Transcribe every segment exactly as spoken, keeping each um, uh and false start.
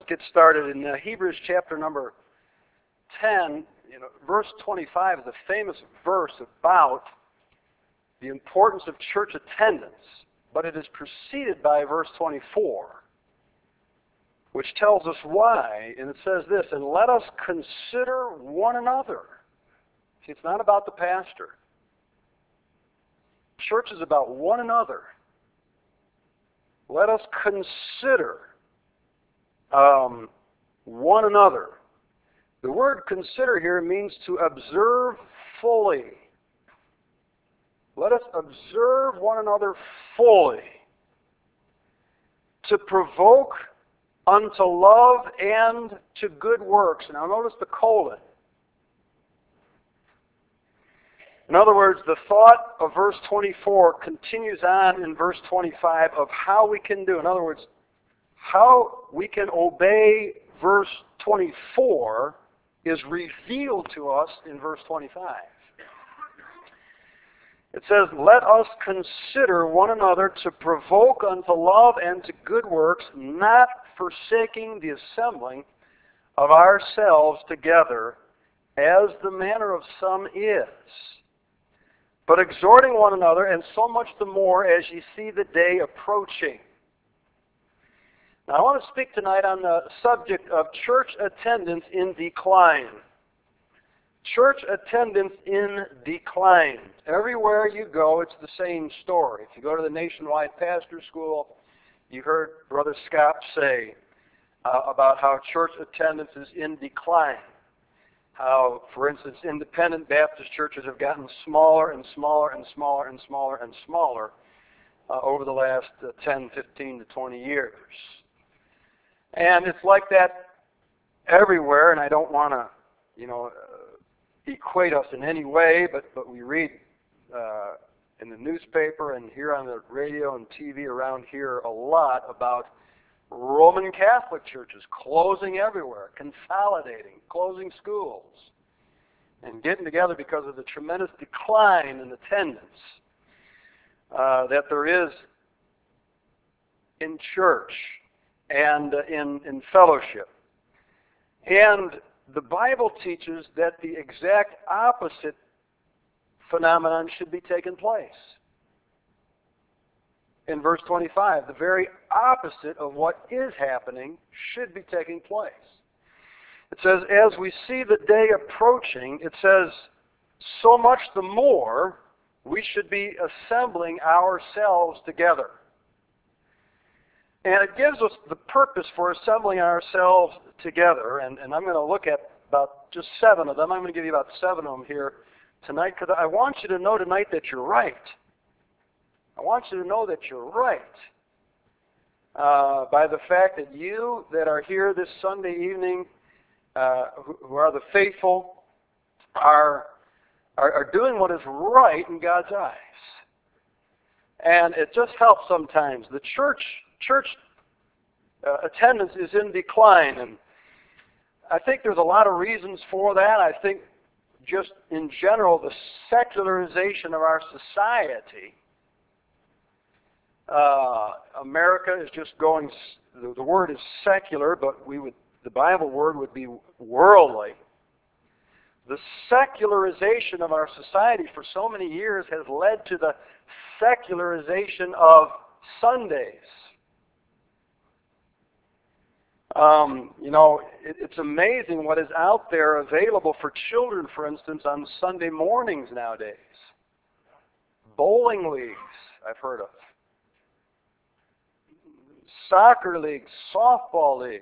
get started in uh, Hebrews chapter number ten. You know, verse twenty-five is a famous verse about the importance of church attendance, but it is preceded by verse twenty-four, which tells us why, and it says this, and let us consider one another. See, it's not about the pastor. Church is about one another. Let us consider um, one another. The word consider here means to observe fully. Let us observe one another fully. To provoke unto love and to good works. Now notice the colon. In other words, the thought of verse twenty-four continues on in verse twenty-five of how we can do. In other words, how we can obey verse twenty-four is revealed to us in verse twenty-five. It says, let us consider one another to provoke unto love and to good works, not forsaking the assembling of ourselves together, as the manner of some is, but exhorting one another, and so much the more as ye see the day approaching. Now I want to speak tonight on the subject of church attendance in decline. Church attendance in decline. Everywhere you go, it's the same story. If you go to the Nationwide Pastor School, you heard Brother Scott say uh, about how church attendance is in decline. How, for instance, independent Baptist churches have gotten smaller and smaller and smaller and smaller and smaller uh, over the last uh, ten, fifteen to twenty years. And it's like that everywhere, and I don't want to, you know, uh, equate us in any way, but, but we read uh, in the newspaper and hear on the radio and T V around here a lot about Roman Catholic churches closing everywhere, consolidating, closing schools, and getting together because of the tremendous decline in attendance uh, that there is in church and uh, in, in fellowship. And the Bible teaches that the exact opposite phenomenon should be taking place. In verse twenty-five, the very opposite of what is happening should be taking place. It says, as we see the day approaching, it says, so much the more we should be assembling ourselves together. And it gives us the purpose for assembling ourselves together, and, and I'm going to look at about just seven of them. I'm going to give you about seven of them here tonight, because I want you to know tonight that you're right. I want you to know that you're right uh, by the fact that you that are here this Sunday evening, uh, who, who are the faithful, are, are are doing what is right in God's eyes. And it just helps sometimes. The church church uh, attendance is in decline, and I think there's a lot of reasons for that. I think just in general, the secularization of our society. Uh, America is just going, the, the word is secular, but we would, the Bible word would be worldly. The secularization of our society for so many years has led to the secularization of Sundays. Um, you know, it, it's amazing what is out there available for children, for instance, on Sunday mornings nowadays. Bowling leagues, I've heard of. Soccer leagues, softball leagues,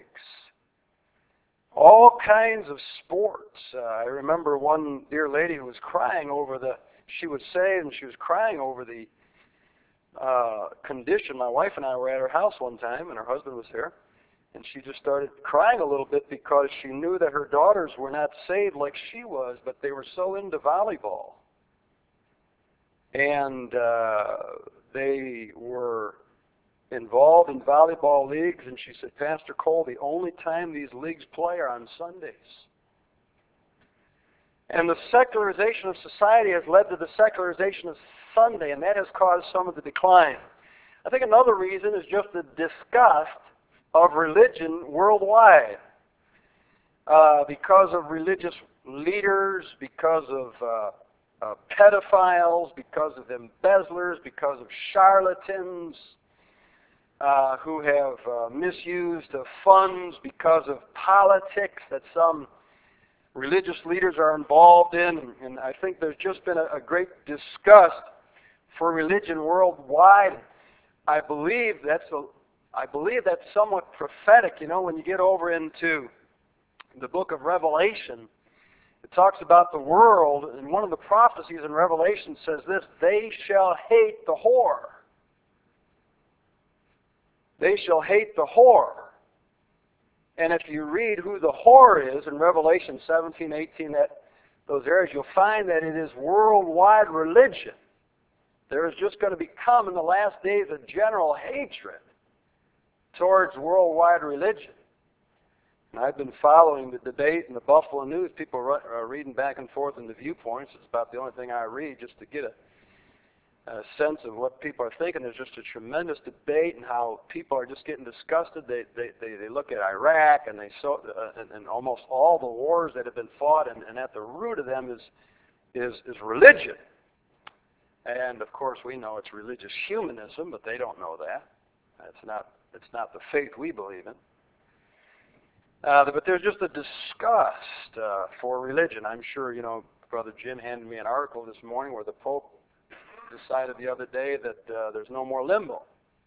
all kinds of sports. Uh, I remember one dear lady who was crying over the, she would say, and she was crying over the uh, condition. My wife and I were at her house one time, and her husband was there, and she just started crying a little bit because she knew that her daughters were not saved like she was, but they were so into volleyball. And uh, they were involved in volleyball leagues, and she said, Pastor Cole, the only time these leagues play are on Sundays. And the secularization of society has led to the secularization of Sunday, and that has caused some of the decline. I think another reason is just the disgust of religion worldwide. Uh, because of religious leaders, because of uh, uh, pedophiles, because of embezzlers, because of charlatans uh, who have uh, misused of funds, because of politics that some religious leaders are involved in. And I think there's just been a, a great disgust for religion worldwide. I believe that's a, I believe that's somewhat prophetic. You know, when you get over into the book of Revelation, it talks about the world, and one of the prophecies in Revelation says this: they shall hate the whore. They shall hate the whore. And if you read who the whore is in Revelation seventeen, eighteen, that, those areas, you'll find that it is worldwide religion. There is just going to become in the last days a general hatred towards worldwide religion. And I've been following the debate in the Buffalo News. People are reading back and forth in the viewpoints. It's about the only thing I read just to get a, a sense of what people are thinking. There's just a tremendous debate and how people are just getting disgusted. They they, they, they look at Iraq and they so uh, and, and almost all the wars that have been fought, and, and at the root of them is is is religion. And of course we know it's religious humanism, but they don't know that. It's not it's not the faith we believe in. Uh, but there's just a disgust uh, for religion. I'm sure, you know, Brother Jim handed me an article this morning where the Pope decided the other day that uh, there's no more limbo.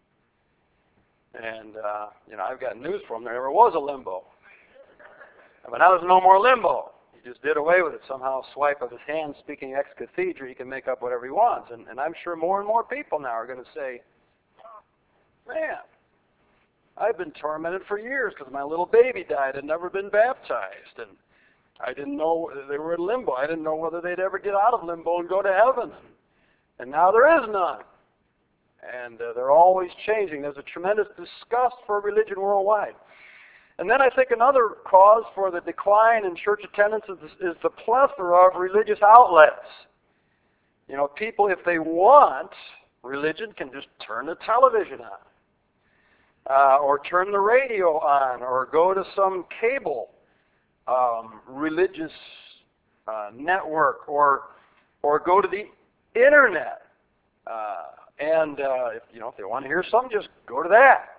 And, uh, you know, I've got news for him. There never was a limbo. But now there's no more limbo. He just did away with it. Somehow, swipe of his hand, speaking ex cathedra, he can make up whatever he wants. And, and I'm sure more and more people now are going to say, man, I've been tormented for years because my little baby died and never been baptized. And I didn't know they were in limbo. I didn't know whether they'd ever get out of limbo and go to heaven. And now there is none. And uh, they're always changing. There's a tremendous disgust for religion worldwide. And then I think another cause for the decline in church attendance is, is the plethora of religious outlets. You know, people, if they want religion, can just turn the television on. Uh, or turn the radio on, or go to some cable um, religious uh, network, or or go to the internet. Uh, and uh, if you know if they want to hear something, just go to that.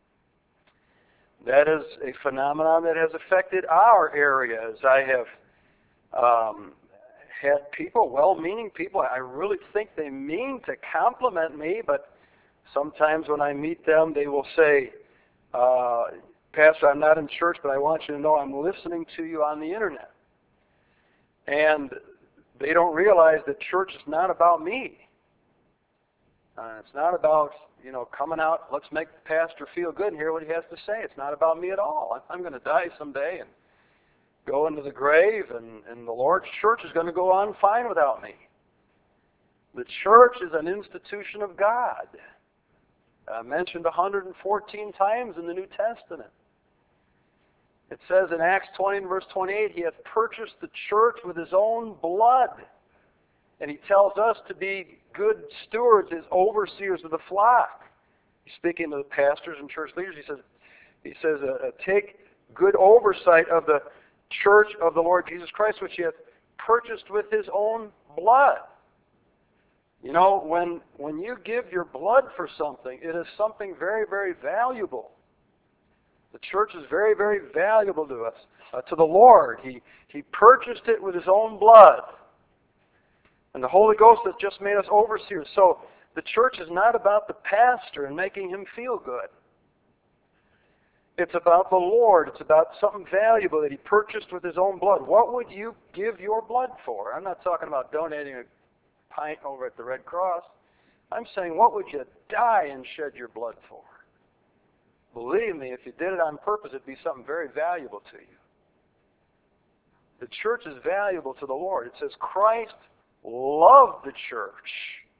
That is a phenomenon that has affected our area. As I have um, had people, well-meaning people, I really think they mean to compliment me, but sometimes when I meet them, they will say, uh, Pastor, I'm not in church, but I want you to know I'm listening to you on the internet. And they don't realize that church is not about me. Uh, it's not about, you know, coming out, let's make the pastor feel good and hear what he has to say. It's not about me at all. I'm going to die someday and go into the grave, and, and the Lord's church is going to go on fine without me. The church is an institution of God. Uh, mentioned one hundred fourteen times in the New Testament. It says in Acts twenty and verse twenty-eight, He hath purchased the church with His own blood. And He tells us to be good stewards, His overseers of the flock. He's speaking to the pastors and church leaders. He says, He says, uh, uh, take good oversight of the church of the Lord Jesus Christ, which He hath purchased with His own blood. You know, when when you give your blood for something, it is something very, very valuable. The church is very, very valuable to us, uh, to the Lord. He He purchased it with His own blood. And the Holy Ghost has just made us overseers. So the church is not about the pastor and making him feel good. It's about the Lord. It's about something valuable that He purchased with His own blood. What would you give your blood for? I'm not talking about donating a pint over at the Red Cross. I'm saying, what would you die and shed your blood for? Believe me, if you did it on purpose, it'd be something very valuable to you. The church is valuable to the Lord. It says Christ loved the church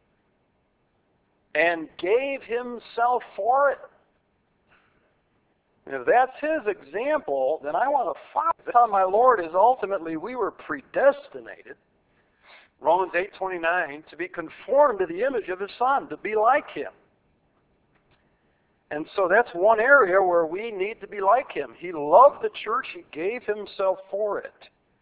and gave Himself for it. And if that's His example, then I want to follow. That's how my Lord is ultimately, we were predestinated, Romans eight twenty-nine, to be conformed to the image of His Son, to be like Him. And so that's one area where we need to be like him. He loved the church. He gave himself for it.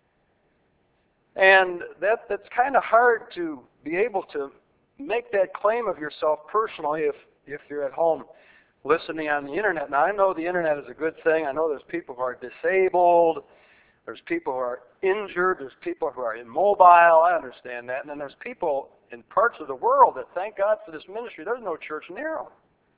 And that that's kind of hard to be able to make that claim of yourself personally if, if you're at home listening on the internet. Now, I know the internet is a good thing. I know there's people who are disabled. There's people who are injured. There's people who are immobile. I understand that. And then there's people in parts of the world that, thank God for this ministry, there's no church near them.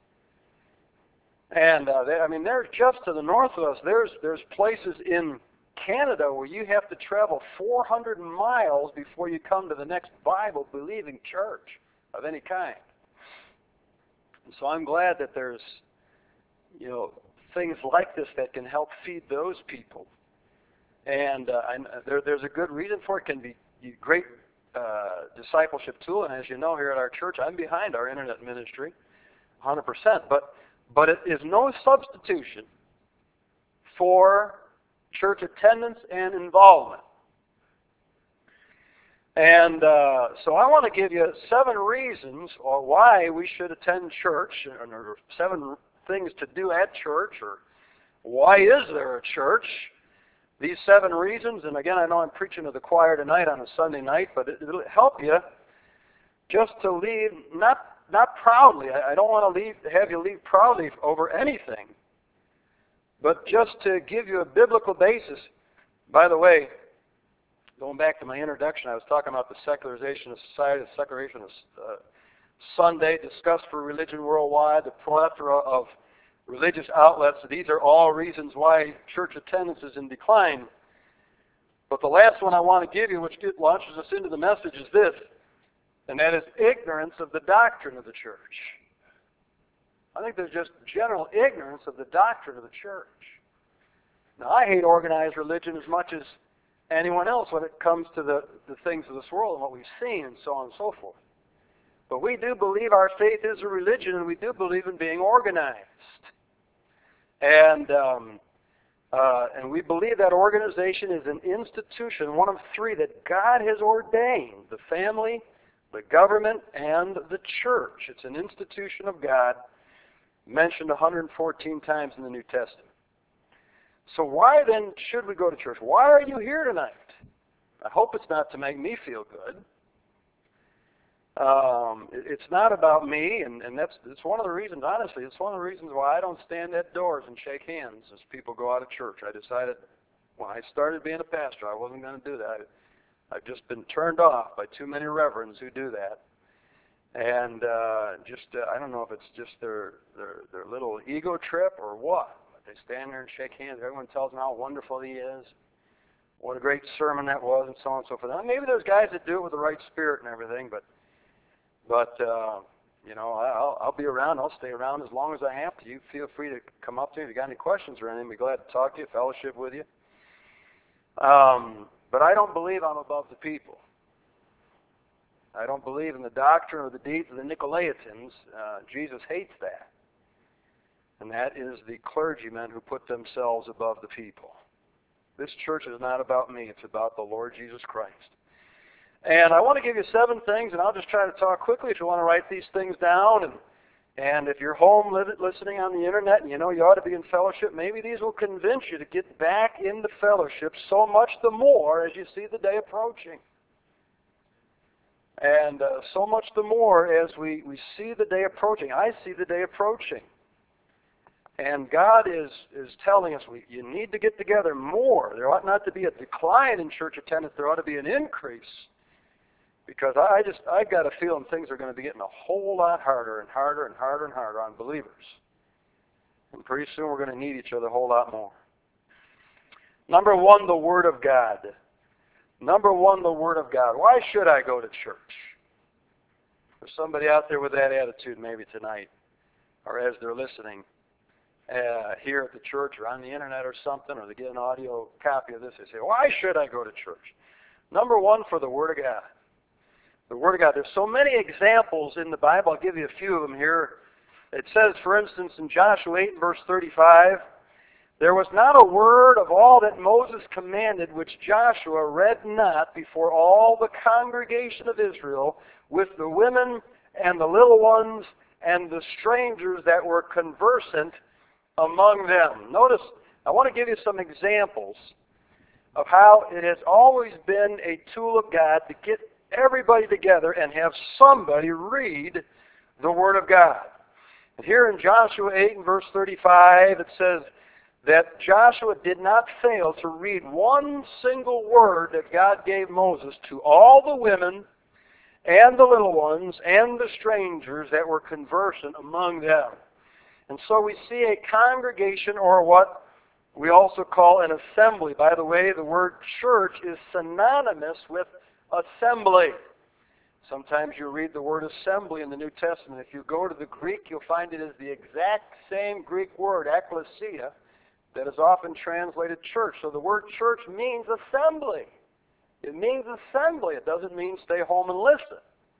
And, uh, they, I mean, there's just to the north of us, there's, there's places in Canada where you have to travel four hundred miles before you come to the next Bible-believing church of any kind. And so I'm glad that there's, you know, things like this that can help feed those people. And uh, I, there, there's a good reason for it. It can be a great uh, discipleship tool. And as you know, here at our church, I'm behind our internet ministry, one hundred percent. But but it is no substitution for church attendance and involvement. And uh, so I want to give you seven reasons or why we should attend church, or seven things to do at church, or why is there a church? These seven reasons, and again, I know I'm preaching to the choir tonight on a Sunday night, but it, it'll help you just to leave, not not proudly. I, I don't want to leave, have you leave proudly over anything, but just to give you a biblical basis. By the way, going back to my introduction, I was talking about the secularization of society, the secularization of uh, Sunday, disgust for religion worldwide, the plethora of religious outlets. These are all reasons why church attendance is in decline. But the last one I want to give you, which launches us into the message, is this, and that is ignorance of the doctrine of the church. I think there's just general ignorance of the doctrine of the church. Now, I hate organized religion as much as anyone else when it comes to the, the things of this world and what we've seen and so on and so forth. But we do believe our faith is a religion, and we do believe in being organized. And um, uh, and we believe that organization is an institution, one of three that God has ordained: the family, the government, and the church. It's an institution of God, mentioned one hundred fourteen times in the New Testament. So why then should we go to church? Why are you here tonight? I hope it's not to make me feel good. Um, it, it's not about me, and, and that's it's one of the reasons, honestly, it's one of the reasons why I don't stand at doors and shake hands as people go out of church. I decided when I started being a pastor, I wasn't going to do that. I've just been turned off by too many reverends who do that. And uh, just, uh, I don't know if it's just their, their, their little ego trip or what. They stand there and shake hands. Everyone tells them how wonderful he is, what a great sermon that was, and so on and so forth. Now, maybe there's guys that do it with the right spirit and everything, but, but uh, you know, I'll, I'll be around. I'll stay around as long as I have to. You feel free to come up to me if you got any questions or anything. I'd be glad to talk to you, fellowship with you. Um, but I don't believe I'm above the people. I don't believe in the doctrine or the deeds of the Nicolaitans. Uh, Jesus hates that. And that is the clergymen who put themselves above the people. This church is not about me. It's about the Lord Jesus Christ. And I want to give you seven things, and I'll just try to talk quickly if you want to write these things down. And, and if you're home listening on the internet and you know you ought to be in fellowship, maybe these will convince you to get back into fellowship so much the more as you see the day approaching. And uh, so much the more as we, we see the day approaching. I see the day approaching. And God is, is telling us we, you need to get together more. There ought not to be a decline in church attendance. There ought to be an increase. Because I, I just, I've got a feeling things are going to be getting a whole lot harder and harder and harder and harder on believers. And pretty soon we're going to need each other a whole lot more. Number one, the Word of God. Number one, the Word of God. Why should I go to church? There's somebody out there with that attitude maybe tonight, or as they're listening uh, here at the church or on the internet or something, or they get an audio copy of this, they say, why should I go to church? Number one, for the Word of God. The Word of God. There's so many examples in the Bible. I'll give you a few of them here. It says, for instance, in Joshua eight, verse thirty-five, there was not a word of all that Moses commanded which Joshua read not before all the congregation of Israel, with the women and the little ones and the strangers that were conversant among them. Notice, I want to give you some examples of how it has always been a tool of God to get everybody together and have somebody read the Word of God. And here in Joshua eight and verse thirty-five, it says that Joshua did not fail to read one single word that God gave Moses to all the women and the little ones and the strangers that were conversant among them. And so we see a congregation, or what we also call an assembly. By the way, the word church is synonymous with assembly. Sometimes you read the word assembly in the New Testament. If you go to the Greek, you'll find it is the exact same Greek word, ekklesia, that is often translated church. So the word church means assembly. It means assembly. It doesn't mean stay home and listen.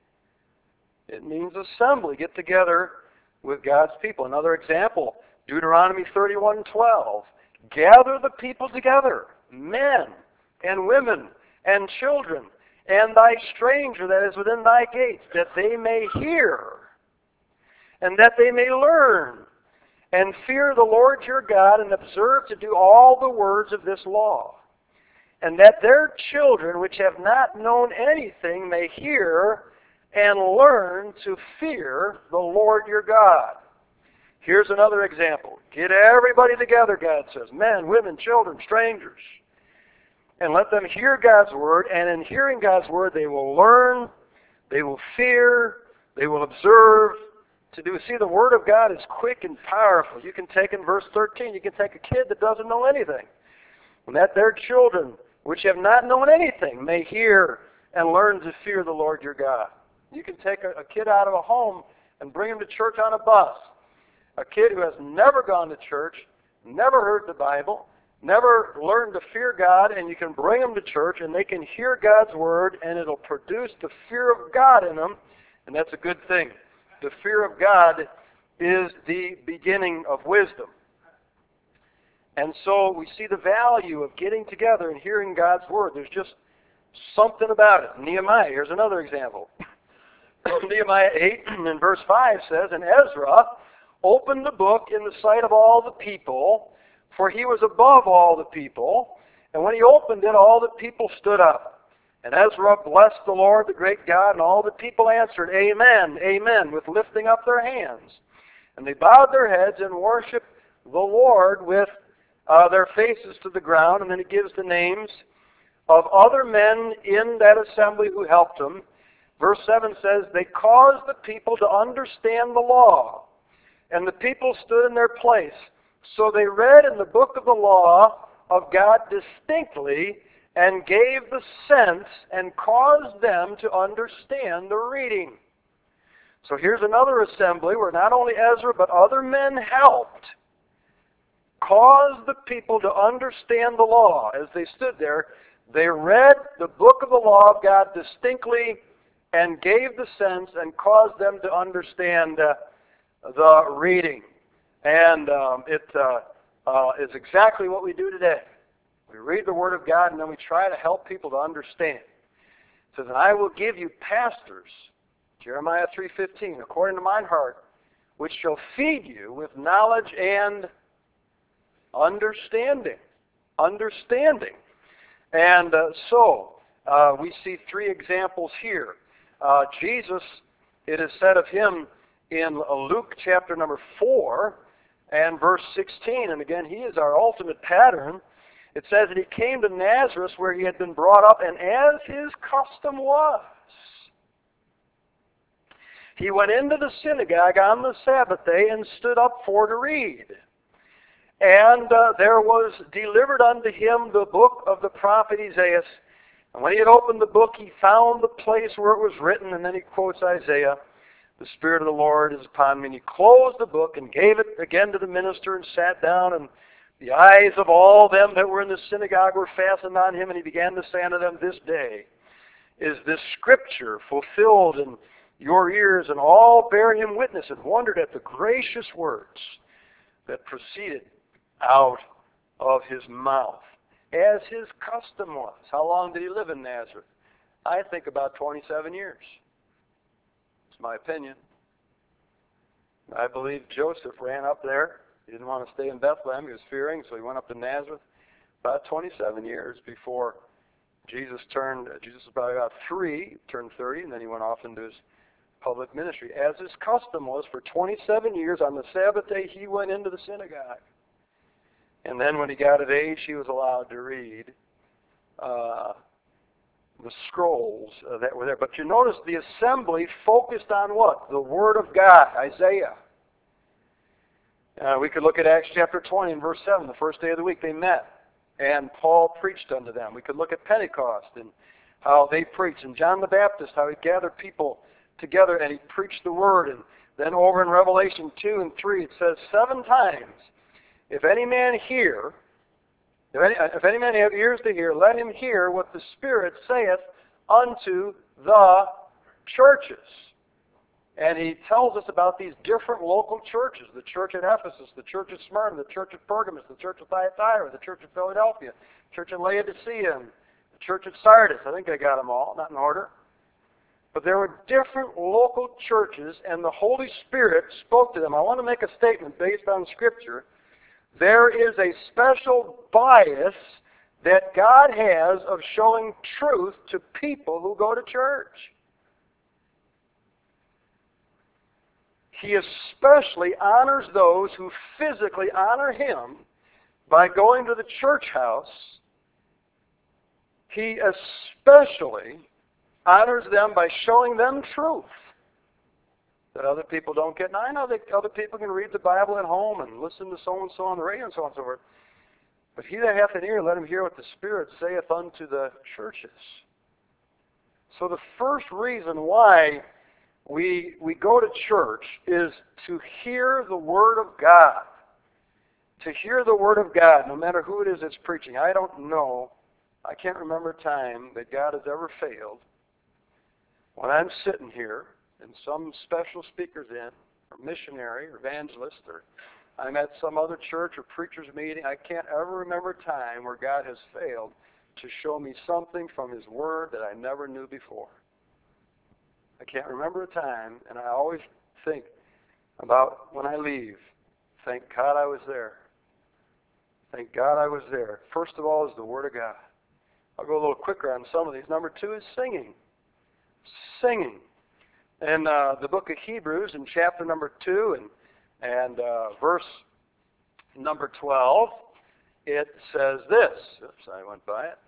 It means assembly. Get together with God's people. Another example, Deuteronomy thirty-one twelve. Gather the people together, men and women and children, and thy stranger that is within thy gates, that they may hear, and that they may learn, and fear the Lord your God, and observe to do all the words of this law, and that their children which have not known anything may hear and learn to fear the Lord your God. Here's another example. Get everybody together, God says, men, women, children, strangers, and let them hear God's word, and in hearing God's word they will learn, they will fear, they will observe to do. See, the word of God is quick and powerful. You can take in verse thirteen, you can take a kid that doesn't know anything, and that their children, which have not known anything, may hear and learn to fear the Lord your God. You can take a, a kid out of a home and bring him to church on a bus. A kid who has never gone to church, never heard the Bible, never learned to fear God, and you can bring them to church and they can hear God's word and it'll produce the fear of God in them, and that's a good thing. The fear of God is the beginning of wisdom. And so we see the value of getting together and hearing God's word. There's just something about it. Nehemiah, here's another example. Nehemiah eight and verse five says, and Ezra opened the book in the sight of all the people, for he was above all the people. And when he opened it, all the people stood up. And Ezra blessed the Lord, the great God, and all the people answered, Amen, Amen, with lifting up their hands. And they bowed their heads and worshiped the Lord with uh, their faces to the ground. And then he gives the names of other men in that assembly who helped him. Verse seven says, they caused the people to understand the law, and the people stood in their place. So they read in the book of the law of God distinctly, and gave the sense and caused them to understand the reading. So here's another assembly where not only Ezra but other men helped cause the people to understand the law. As they stood there, they read the book of the law of God distinctly and gave the sense and caused them to understand uh, the reading. And um, it uh, uh, is exactly what we do today. We read the Word of God and then we try to help people to understand. It says, and I will give you pastors, Jeremiah three fifteen, according to mine heart, which shall feed you with knowledge and understanding. Understanding. And uh, so, uh, we see three examples here. Uh, Jesus, it is said of him in Luke chapter number four and verse sixteen, and again, he is our ultimate pattern. It says that he came to Nazareth where he had been brought up, and as his custom was, he went into the synagogue on the Sabbath day and stood up for to read. And uh, there was delivered unto him the book of the prophet Isaiah. And when he had opened the book, he found the place where it was written, and then he quotes Isaiah, the Spirit of the Lord is upon me. And he closed the book and gave it again to the minister and sat down, and the eyes of all them that were in the synagogue were fastened on him, and he began to say unto them, this day is this scripture fulfilled in your ears, and all bare him witness and wondered at the gracious words that proceeded out of his mouth, as his custom was. How long did he live in Nazareth? I think about twenty-seven years. It's my opinion. I believe Joseph ran up there. He didn't want to stay in Bethlehem. He was fearing, so he went up to Nazareth about twenty-seven years before Jesus turned, Jesus was probably about three, turned thirty, and then he went off into his public ministry. As his custom was, for twenty-seven years, on the Sabbath day, he went into the synagogue. And then when he got of age, he was allowed to read uh, the scrolls uh, that were there. But you notice the assembly focused on what? The Word of God, Isaiah. Uh, we could look at Acts chapter twenty and verse seven. The first day of the week they met, and Paul preached unto them. We could look at Pentecost and how they preached. And John the Baptist, how he gathered people together and he preached the Word. And then over in Revelation two and three, it says seven times, if any man hear, if any, if any man have ears to hear, let him hear what the Spirit saith unto the churches. And he tells us about these different local churches, the church at Ephesus, the church at Smyrna, the church at Pergamos, the church at Thyatira, the church at Philadelphia, the church at Laodicea, and the church at Sardis. I think I got them all, not in order. But there were different local churches, and the Holy Spirit spoke to them. I want to make a statement based on Scripture. There is a special bias that God has of showing truth to people who go to church. He especially honors those who physically honor Him by going to the church house. He especially honors them by showing them truth that other people don't get. Now, I know that other people can read the Bible at home and listen to so-and-so on the radio and so on and so forth. But he that hath an ear, let him hear what the Spirit saith unto the churches. So the first reason why we, we go to church is to hear the Word of God. To hear the Word of God, no matter who it is that's preaching. I don't know, I can't remember a time that God has ever failed when I'm sitting here and some special speaker's in, or missionary, or evangelist, or I'm at some other church or preacher's meeting. I can't ever remember a time where God has failed to show me something from His Word that I never knew before. I can't remember a time, and I always think about when I leave, thank God I was there. Thank God I was there. First of all is the Word of God. I'll go a little quicker on some of these. Number two is singing. Singing. In uh, the book of Hebrews, in chapter number two and, and uh, verse number twelve, it says this. Oops, I went by it.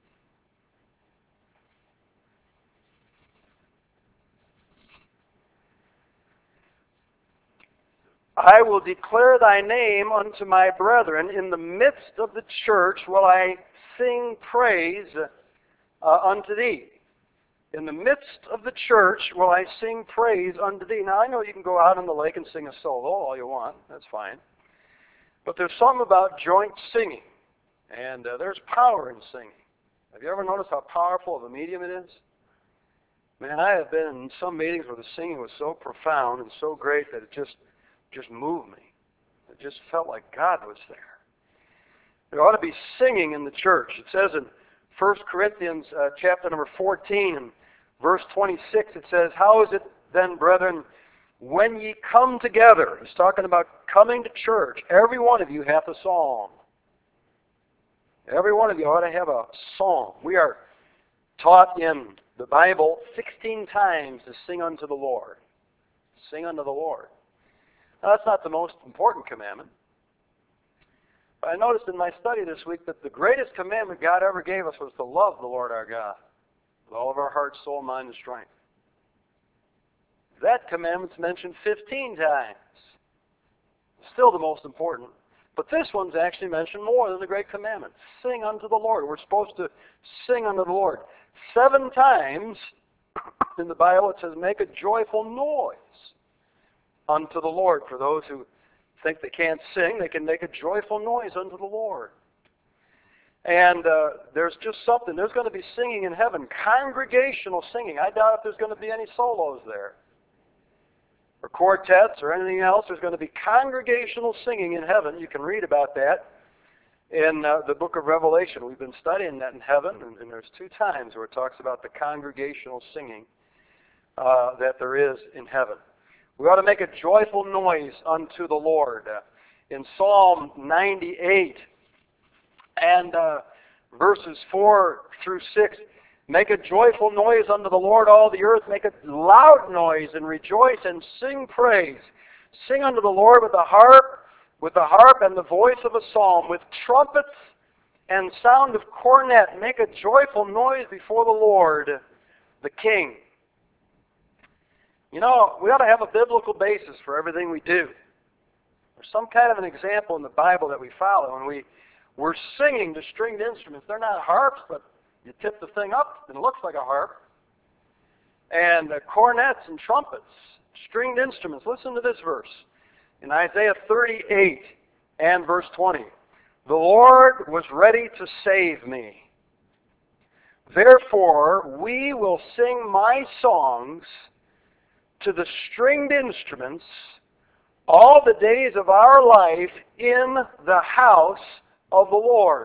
I will declare thy name unto my brethren. In the midst of the church will I sing praise uh, unto thee. In the midst of the church will I sing praise unto thee. Now, I know you can go out on the lake and sing a solo all you want. That's fine. But there's something about joint singing. And uh, there's power in singing. Have you ever noticed how powerful of a medium it is? Man, I have been in some meetings where the singing was so profound and so great that it just, just moved me. It just felt like God was there. There ought to be singing in the church. It says in First Corinthians uh, chapter number fourteen and verse twenty-six, it says, how is it then, brethren, when ye come together? It's talking about coming to church. Every one of you hath a psalm. Every one of you ought to have a psalm. We are taught in the Bible sixteen times to sing unto the Lord. Sing unto the Lord. Now, that's not the most important commandment. But I noticed in my study this week that the greatest commandment God ever gave us was to love the Lord our God with all of our heart, soul, mind, and strength. That commandment's mentioned fifteen times. Still the most important. But this one's actually mentioned more than the great commandment. Sing unto the Lord. We're supposed to sing unto the Lord. Seven times in the Bible it says, make a joyful noise unto the Lord. For those who think they can't sing, they can make a joyful noise unto the Lord. And uh, there's just something. There's going to be singing in heaven. Congregational singing. I doubt if there's going to be any solos there, or quartets, or anything else. There's going to be congregational singing in heaven. You can read about that in uh, the book of Revelation. We've been studying that in heaven, and, and there's two times where it talks about the congregational singing uh, that there is in heaven. We ought to make a joyful noise unto the Lord. In Psalm ninety-eight and uh, verses four through six, make a joyful noise unto the Lord, all the earth. Make a loud noise and rejoice and sing praise. Sing unto the Lord with the harp, with the harp and the voice of a psalm, with trumpets and sound of cornet. Make a joyful noise before the Lord, the King. You know, we ought to have a biblical basis for everything we do. There's some kind of an example in the Bible that we follow, and we, we're singing to stringed instruments. They're not harps, but you tip the thing up, and it looks like a harp. And uh, cornets and trumpets, stringed instruments. Listen to this verse in Isaiah thirty-eight and verse twenty. The Lord was ready to save me. Therefore, we will sing my songs to the stringed instruments all the days of our life in the house of the Lord.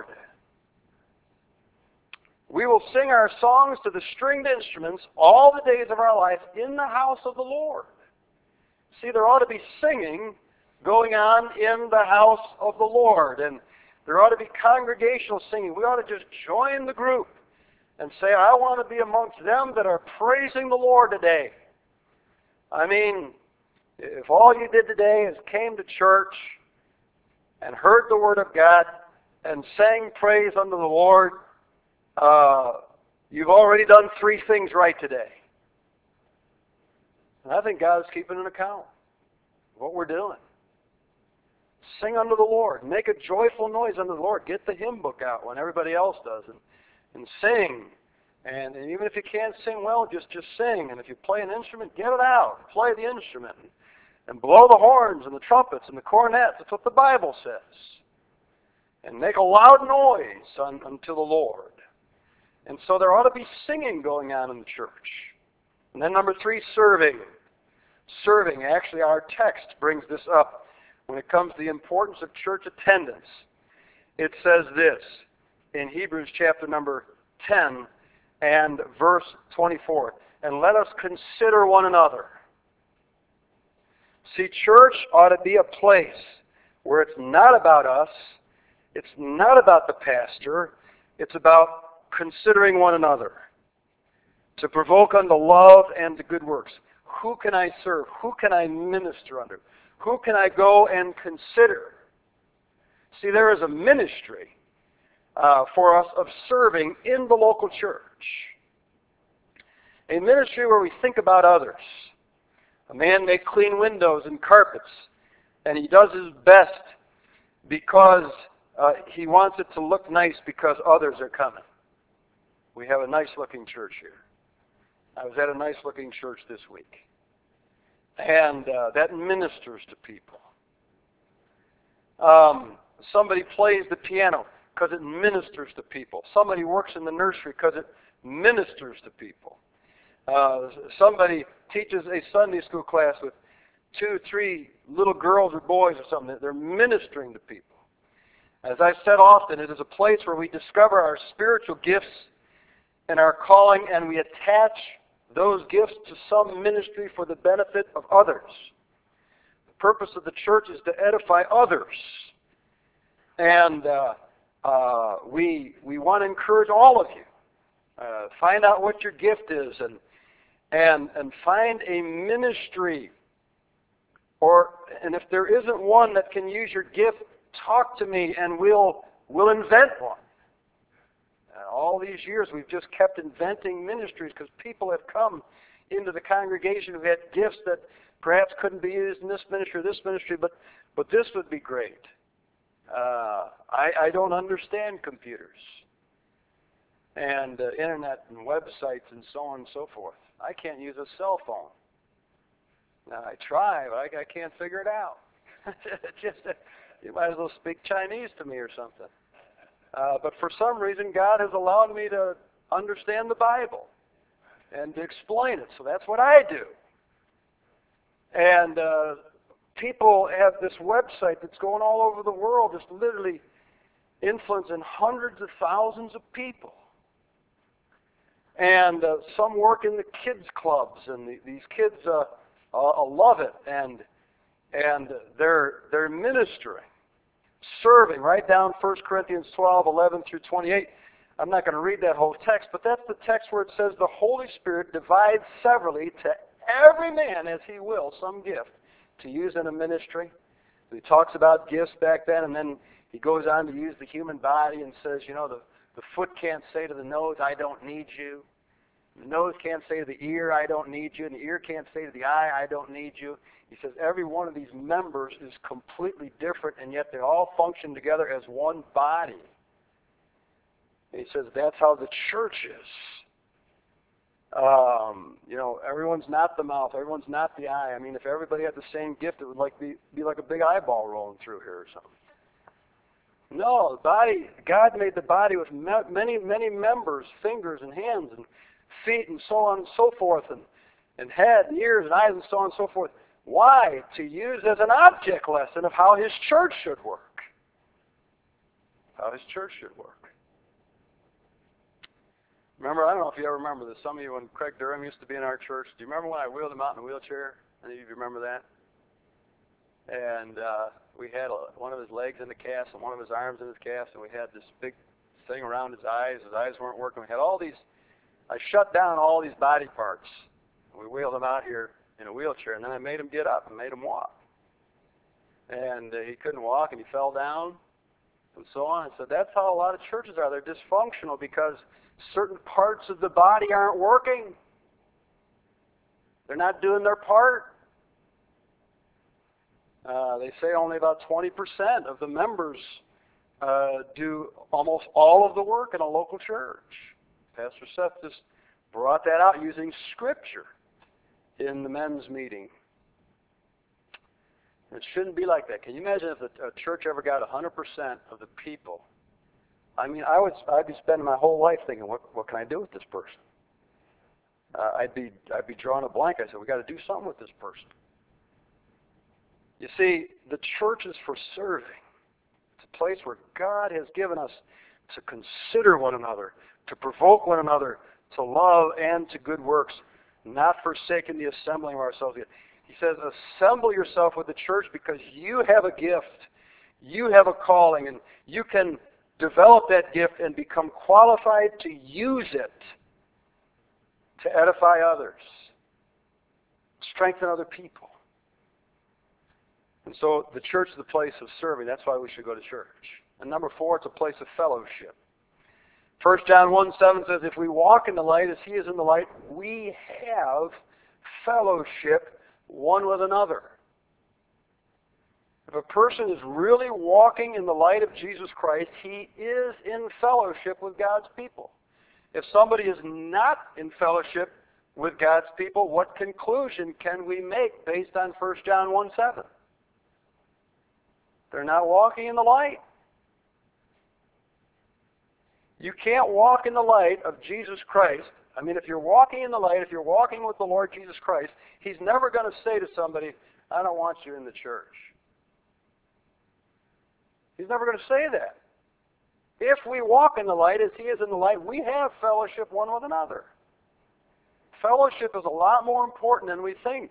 We will sing our songs to the stringed instruments all the days of our life in the house of the Lord. See, there ought to be singing going on in the house of the Lord. And there ought to be congregational singing. We ought to just join the group and say, I want to be amongst them that are praising the Lord today. I mean, if all you did today is came to church and heard the Word of God and sang praise unto the Lord, uh, you've already done three things right today. And I think God is keeping an account of what we're doing. Sing unto the Lord. Make a joyful noise unto the Lord. Get the hymn book out when everybody else does, and, and sing. And, and even if you can't sing well, just, just sing. And if you play an instrument, get it out. Play the instrument. And, and blow the horns and the trumpets and the cornets. That's what the Bible says. And make a loud noise un, unto the Lord. And so there ought to be singing going on in the church. And then number three, serving. Serving. Actually, our text brings this up. When it comes to the importance of church attendance, it says this in Hebrews chapter number ten and verse twenty-four. And let us consider one another. See, church ought to be a place where it's not about us, it's not about the pastor, it's about considering one another. To provoke unto love and to good works. Who can I serve? Who can I minister under? Who can I go and consider? See, there is a ministry uh, for us of serving in the local church. A ministry where we think about others. A man may clean windows and carpets, and he does his best because uh, he wants it to look nice because others are coming. We have a nice-looking church here. I was at a nice-looking church this week. And uh, that ministers to people. Um, somebody plays the piano because it ministers to people. Somebody works in the nursery because it ministers to people. Uh, somebody teaches a Sunday school class with two, three little girls or boys or something. They're ministering to people. As I've said often, it is a place where we discover our spiritual gifts and our calling, and we attach those gifts to some ministry for the benefit of others. The purpose of the church is to edify others. And uh, uh, we, we want to encourage all of you. Uh, find out what your gift is and, and, and find a ministry. Or, and if there isn't one that can use your gift, talk to me and we'll, we'll invent one. All these years we've just kept inventing ministries because people have come into the congregation who had gifts that perhaps couldn't be used in this ministry or this ministry, but, but this would be great. Uh, I, I don't understand computers and uh, internet and websites and so on and so forth. I can't use a cell phone. Now, I try, but I, I can't figure it out. Just, uh, you might as well speak Chinese to me or something. Uh, but for some reason, God has allowed me to understand the Bible and to explain it. So that's what I do. And uh, people have this website that's going all over the world, just literally influencing hundreds of thousands of people. And uh, some work in the kids' clubs, and the, these kids uh, uh, uh, love it, and and they're they're ministering, serving. Right down First Corinthians twelve, eleven through twenty-eight. I'm not going to read that whole text, but that's the text where it says the Holy Spirit divides severally to every man as he will some gift to use in a ministry. He talks about gifts back then, and then he goes on to use the human body and says, you know, the, the foot can't say to the nose, I don't need you. The nose can't say to the ear, I don't need you. And the ear can't say to the eye, I don't need you. He says every one of these members is completely different, and yet they all function together as one body. And he says that's how the church is. Um, you know, everyone's not the mouth, everyone's not the eye. I mean, if everybody had the same gift, it would like be, be like a big eyeball rolling through here or something. No, the body, God made the body with many, many members, fingers and hands and feet and so on and so forth, and, and head and ears and eyes and so on and so forth. Why? To use as an object lesson of how His church should work. How His church should work. Remember, I don't know if you ever remember this. Some of you, when Craig Durham used to be in our church, do you remember when I wheeled him out in a wheelchair? Any of you remember that? And uh, we had a, one of his legs in the cast and one of his arms in his cast, and we had this big thing around his eyes. His eyes weren't working. We had all these, I shut down all these body parts. We wheeled him out here in a wheelchair, and then I made him get up and made him walk. And uh, he couldn't walk, and he fell down, and so on. And so that's how a lot of churches are. They're dysfunctional because certain parts of the body aren't working. They're not doing their part. Uh, they say only about twenty percent of the members uh, do almost all of the work in a local church. Pastor Seth just brought that out using Scripture in the men's meeting. It shouldn't be like that. Can you imagine if a, a church ever got one hundred percent of the people? I mean, I would, I'd be spending my whole life thinking, what, what can I do with this person? Uh, I'd be, I'd be drawing a blank. I said, we got to do something with this person. You see, the church is for serving. It's a place where God has given us to consider one another, to provoke one another, to love and to good works, not forsaking the assembling of ourselves. He says, assemble yourself with the church because you have a gift. You have a calling, and you can develop that gift and become qualified to use it to edify others, strengthen other people. And so the church is the place of serving. That's why we should go to church. And number four, it's a place of fellowship. First John one seven says, if we walk in the light as He is in the light, we have fellowship one with another. If a person is really walking in the light of Jesus Christ, he is in fellowship with God's people. If somebody is not in fellowship with God's people, what conclusion can we make based on First John one seven? They're not walking in the light. You can't walk in the light of Jesus Christ. I mean, if you're walking in the light, if you're walking with the Lord Jesus Christ, He's never going to say to somebody, I don't want you in the church. He's never going to say that. If we walk in the light as He is in the light, we have fellowship one with another. Fellowship is a lot more important than we think.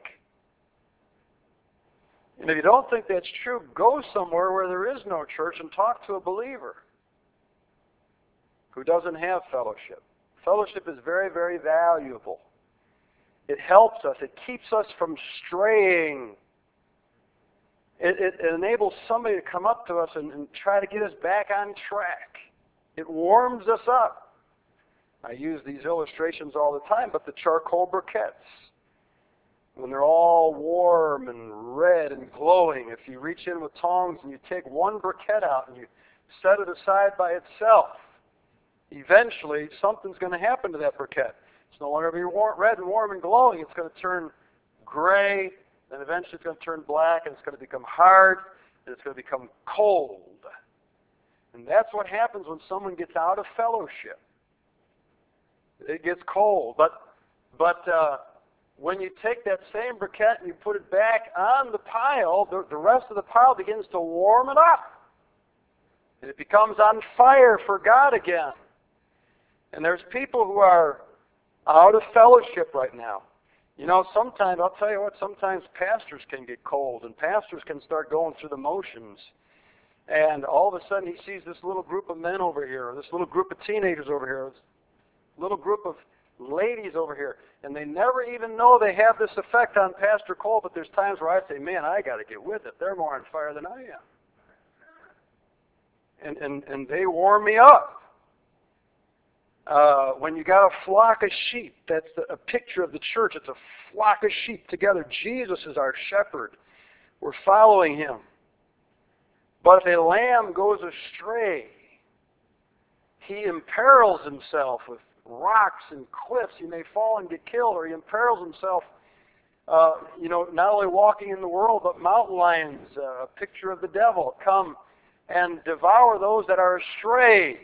And if you don't think that's true, go somewhere where there is no church and talk to a believer who doesn't have fellowship. Fellowship is very, very valuable. It helps us. It keeps us from straying. It, it, it enables somebody to come up to us and, and try to get us back on track. It warms us up. I use these illustrations all the time, but the charcoal briquettes, when they're all warm and red and glowing, if you reach in with tongs and you take one briquette out and you set it aside by itself, eventually something's going to happen to that briquette. It's no longer going to be warm, red and warm and glowing. It's going to turn gray, then eventually it's going to turn black, and it's going to become hard, and it's going to become cold. And that's what happens when someone gets out of fellowship. It gets cold. But but uh, when you take that same briquette and you put it back on the pile, the, the rest of the pile begins to warm it up. And it becomes on fire for God again. And there's people who are out of fellowship right now. You know, sometimes, I'll tell you what, sometimes pastors can get cold, and pastors can start going through the motions. And all of a sudden he sees this little group of men over here, or this little group of teenagers over here, this little group of ladies over here, and they never even know they have this effect on Pastor Cole, but there's times where I say, man, I got to get with it. They're more on fire than I am. And, and, and they warm me up. Uh, when you got a flock of sheep, that's the, a picture of the church. It's a flock of sheep together. Jesus is our shepherd. We're following him. But if a lamb goes astray, he imperils himself with rocks and cliffs. He may fall and get killed, or he imperils himself, uh, you know, not only walking in the world, but mountain lions, uh, a picture of the devil, come and devour those that are astray.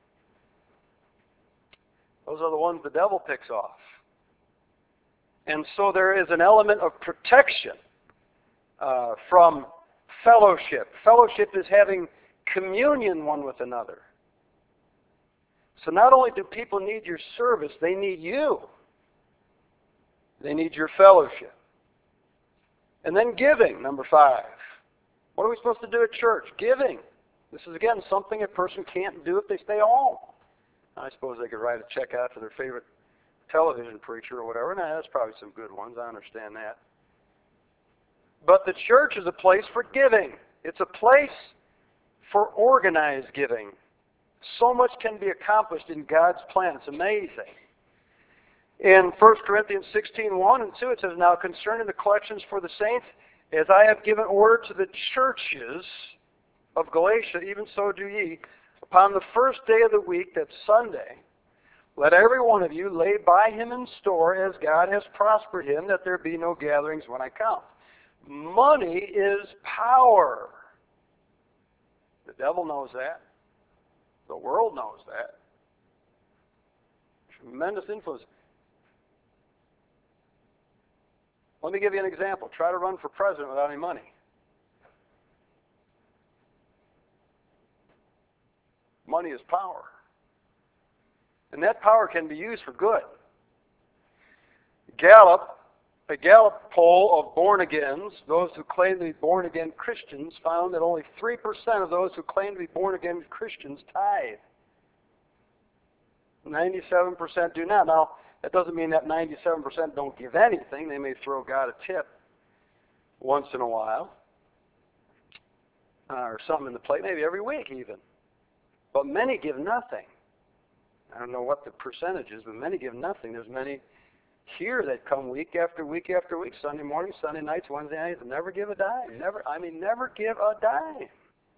Those are the ones the devil picks off. And so there is an element of protection uh, from fellowship. Fellowship is having communion one with another. So not only do people need your service, they need you. They need your fellowship. And then giving, number five. What are we supposed to do at church? Giving. This is, again, something a person can't do if they stay home. I suppose they could write a check out to their favorite television preacher or whatever. Now, there's probably some good ones. I understand that. But the church is a place for giving. It's a place for organized giving. So much can be accomplished in God's plan. It's amazing. In First Corinthians sixteen, one and two, it says, now concerning the collections for the saints, as I have given order to the churches of Galatia, even so do ye. Upon the first day of the week, that's Sunday, let every one of you lay by him in store as God has prospered him, that there be no gatherings when I come. Money is power. The devil knows that. The world knows that. Tremendous influence. Let me give you an example. Try to run for president without any money. Money is power. And that power can be used for good. Gallup, a Gallup poll of born-agains, those who claim to be born-again Christians, found that only three percent of those who claim to be born-again Christians tithe. ninety-seven percent do not. Now, that doesn't mean that ninety-seven percent don't give anything. They may throw God a tip once in a while, uh, or something in the plate, maybe every week even. But many give nothing. I don't know what the percentage is, but many give nothing. There's many here that come week after week after week, Sunday morning, Sunday nights, Wednesday nights, and never give a dime. Never, I mean, never give a dime.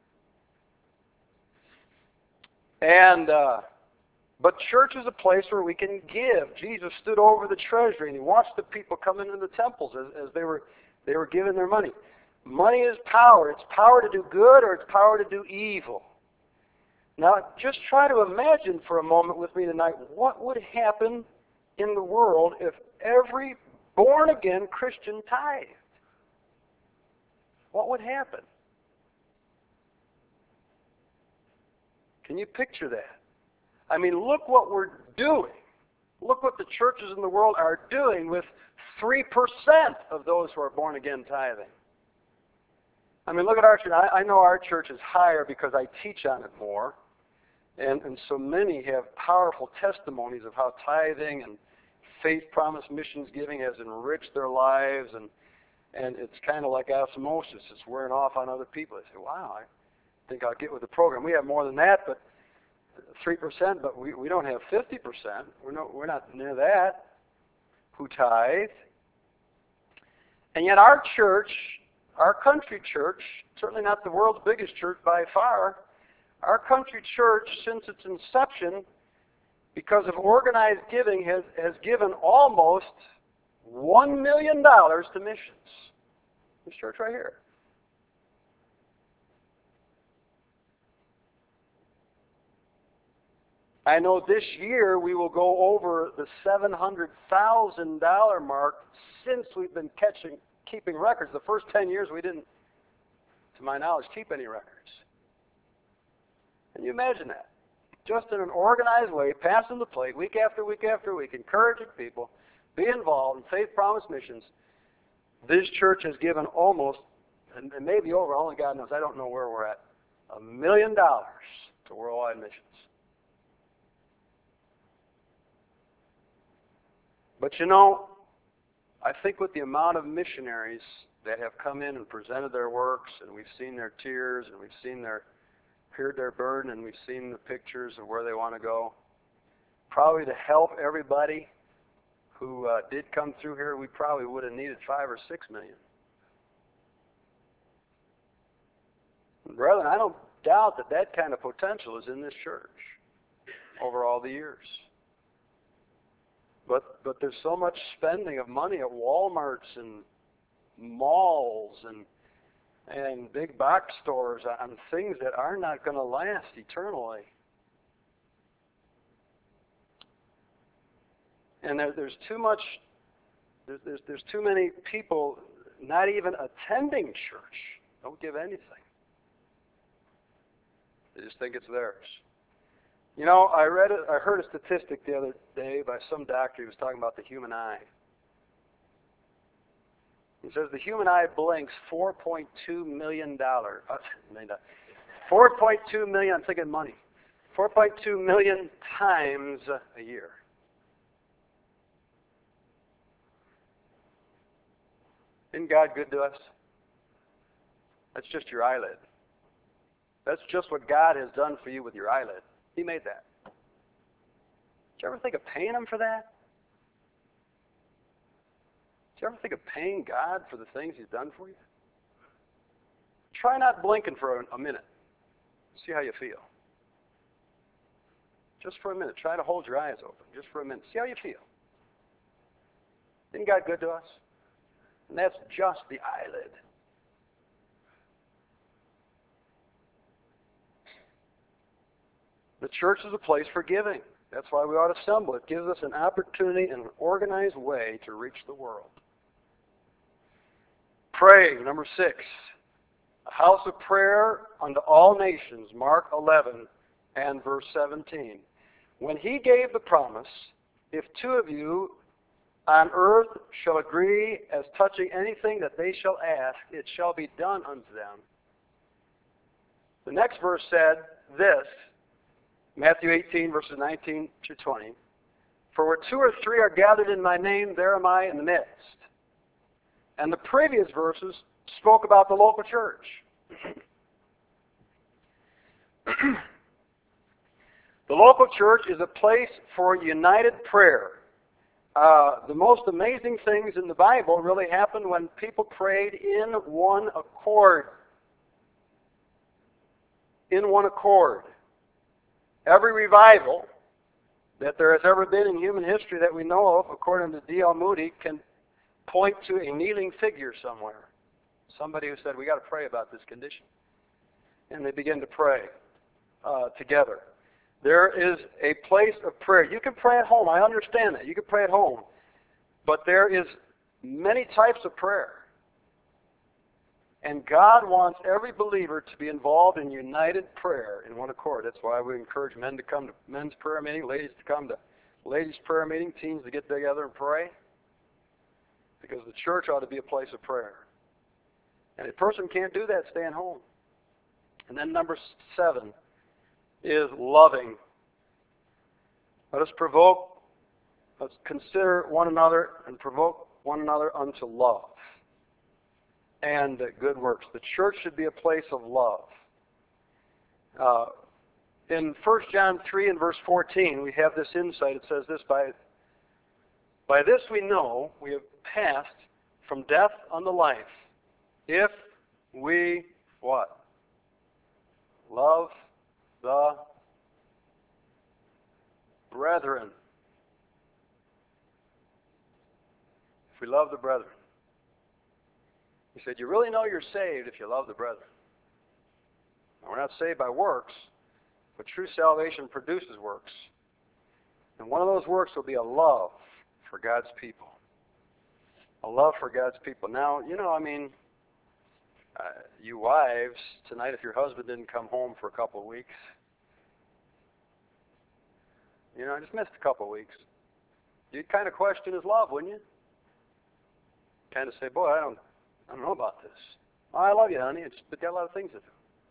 And, uh, but church is a place where we can give. Jesus stood over the treasury and he watched the people come into the temples as, as they were they were giving their money. Money is power. It's power to do good or it's power to do evil. Now, just try to imagine for a moment with me tonight what would happen in the world if every born-again Christian tithed. What would happen? Can you picture that? I mean, look what we're doing. Look what the churches in the world are doing with three percent of those who are born-again tithing. I mean, look at our church. I, I know our church is higher because I teach on it more. And, and so many have powerful testimonies of how tithing and faith promise missions giving has enriched their lives. And, and it's kind of like osmosis. It's wearing off on other people. They say, wow, I think I'll get with the program. We have more than that, but three percent, but we, we don't have fifty percent. We're, no, we're not near that who tithe. And yet our church, our country church, certainly not the world's biggest church by far, our country church, since its inception, because of organized giving, has, has given almost one million dollars to missions. This church right here. I know this year we will go over the seven hundred thousand dollars mark since we've been catching, keeping records. The first ten years we didn't, to my knowledge, keep any records. Can you imagine that? Just in an organized way, passing the plate week after week after week, encouraging people, be involved in Faith Promise Missions. This church has given almost, and maybe over, only God knows, I don't know where we're at, a million dollars to worldwide missions. But you know, I think with the amount of missionaries that have come in and presented their works, and we've seen their tears, and we've seen their, heard their burden, and we've seen the pictures of where they want to go, probably to help everybody who uh, did come through here, we probably would have needed five or six million. Brethren, I don't doubt that that kind of potential is in this church over all the years. But but there's so much spending of money at Walmarts and malls and and big box stores on things that are not going to last eternally. And there, there's too much, there's, there's, there's too many people not even attending church. Don't give anything. They just think it's theirs. You know, I read it, I heard a statistic the other day by some doctor. He was talking about the human eye. He says the human eye blinks four point two million dollars. Uh, four point two million, I'm thinking money. four point two million times a year. Isn't God good to us? That's just your eyelid. That's just what God has done for you with your eyelid. He made that. Did you ever think of paying Him for that? Did you ever think of paying God for the things He's done for you? Try not blinking for a, a minute. See how you feel. Just for a minute. Try to hold your eyes open. Just for a minute. See how you feel. Isn't God good to us? And that's just the eyelid. The church is a place for giving. That's why we ought to assemble. It gives us an opportunity in an organized way to reach the world. Pray, number six. A house of prayer unto all nations, Mark eleven and verse seventeen. When He gave the promise, if two of you on earth shall agree as touching anything that they shall ask, it shall be done unto them. The next verse said this, Matthew eighteen, verses nineteen to twenty. For where two or three are gathered in my name, there am I in the midst. And the previous verses spoke about the local church. The local church is a place for united prayer. Uh, the most amazing things in the Bible really happened when people prayed in one accord. In one accord. Every revival that there has ever been in human history that we know of, according to D L Moody, can point to a kneeling figure somewhere. Somebody who said, we got to pray about this condition. And they begin to pray uh, together. There is a place of prayer. You can pray at home. I understand that. You can pray at home. But there is many types of prayer. And God wants every believer to be involved in united prayer in one accord. That's why we encourage men to come to men's prayer meeting, ladies to come to ladies' prayer meeting, teens to get together and pray. Because the church ought to be a place of prayer. And if a person can't do that, stay at home. And then number seven is loving. Let us provoke, let's consider one another and provoke one another unto love and good works. The church should be a place of love. Uh, in First John three and verse fourteen, we have this insight. It says this, by, by this we know we have passed from death unto life, if we, what? Love the brethren. If we love the brethren. He said, you really know you're saved if you love the brethren. Now, we're not saved by works, but true salvation produces works. And one of those works will be a love for God's people. A love for God's people. Now, you know, I mean, uh, you wives, tonight if your husband didn't come home for a couple of weeks, you know, I just missed a couple of weeks. You'd kind of question his love, wouldn't you? Kind of say, boy, I don't, I don't know about this. Oh, I love you, honey. It's but got a lot of things to do.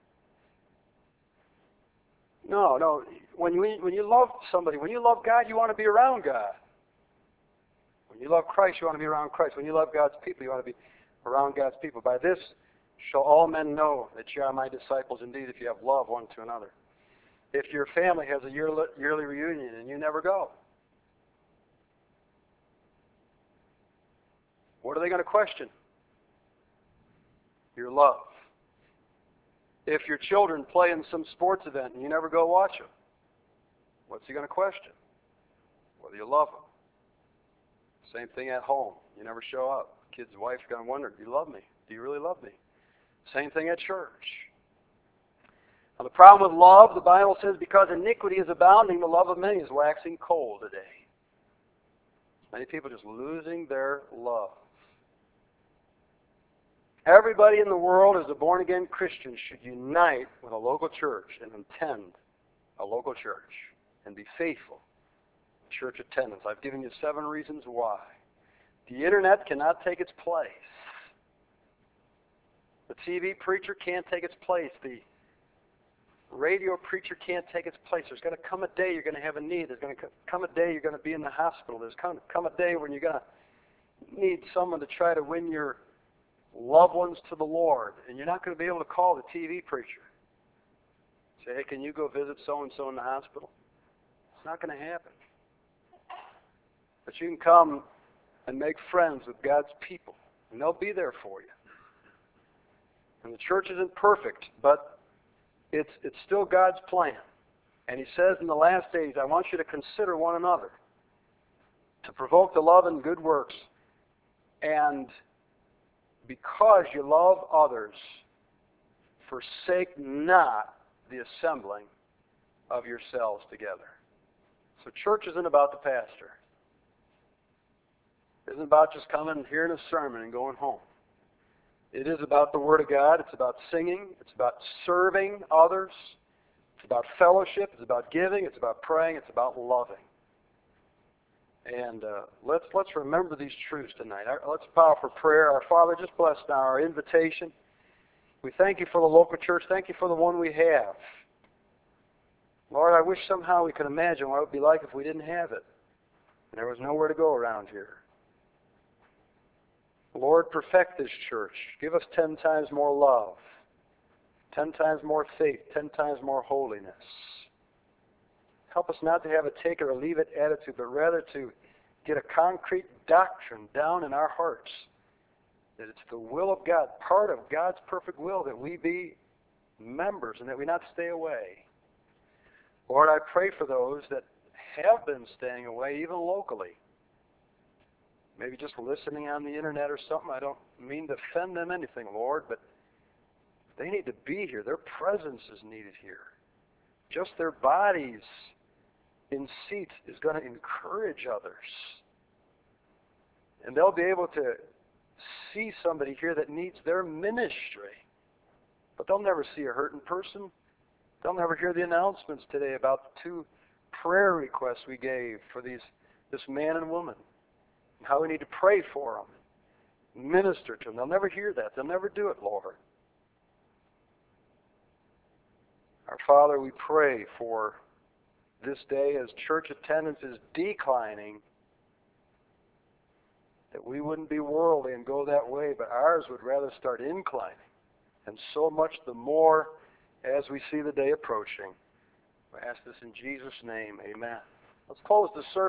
No, no. When you when you love somebody, when you love God, you want to be around God. When you love Christ, you want to be around Christ. When you love God's people, you want to be around God's people. By this shall all men know that you are my disciples indeed, if you have love one to another. If your family has a yearly, yearly reunion and you never go, what are they going to question? Your love. If your children play in some sports event and you never go watch them, what's he going to question? Whether you love them. Same thing at home. You never show up. Kid's wife's going to wonder, do you love me? Do you really love me? Same thing at church. Now, the problem with love, the Bible says, because iniquity is abounding, the love of many is waxing cold today. Many people just losing their love. Everybody in the world as a born-again Christian should unite with a local church and attend a local church and be faithful in church attendance. I've given you seven reasons why. The internet cannot take its place. The T V preacher can't take its place. The radio preacher can't take its place. There's going to come a day you're going to have a need. There's going to come a day you're going to be in the hospital. There's going to come a day when you're going to need someone to try to win your loved ones to the Lord. And you're not going to be able to call the T V preacher. Say, hey, can you go visit so-and-so in the hospital? It's not going to happen. But you can come and make friends with God's people. And they'll be there for you. And the church isn't perfect, but It's, it's still God's plan. And he says in the last days, I want you to consider one another, to provoke to love and good works. And because you love others, forsake not the assembling of yourselves together. So church isn't about the pastor. It isn't about just coming and hearing a sermon and going home. It is about the Word of God. It's about singing. It's about serving others. It's about fellowship. It's about giving. It's about praying. It's about loving. And uh, let's let's remember these truths tonight. Our, let's bow for prayer. Our Father, just bless now our invitation. We thank you for the local church. Thank you for the one we have. Lord, I wish somehow we could imagine what it would be like if we didn't have it and there was nowhere to go around here. Lord, perfect this church. Give us ten times more love, ten times more faith, ten times more holiness. Help us not to have a take it or leave it attitude, but rather to get a concrete doctrine down in our hearts that it's the will of God, part of God's perfect will, that we be members and that we not stay away. Lord, I pray for those that have been staying away, even locally. Maybe just listening on the internet or something. I don't mean to offend them anything, Lord, but they need to be here. Their presence is needed here. Just their bodies in seats is going to encourage others. And they'll be able to see somebody here that needs their ministry. But they'll never see a hurting person. They'll never hear the announcements today about the two prayer requests we gave for these this man and woman. And how we need to pray for them, minister to them. They'll never hear that. They'll never do it, Lord. Our Father, we pray for this day as church attendance is declining, that we wouldn't be worldly and go that way, but ours would rather start inclining. And so much the more as we see the day approaching. We ask this in Jesus' name. Amen. Let's close the service.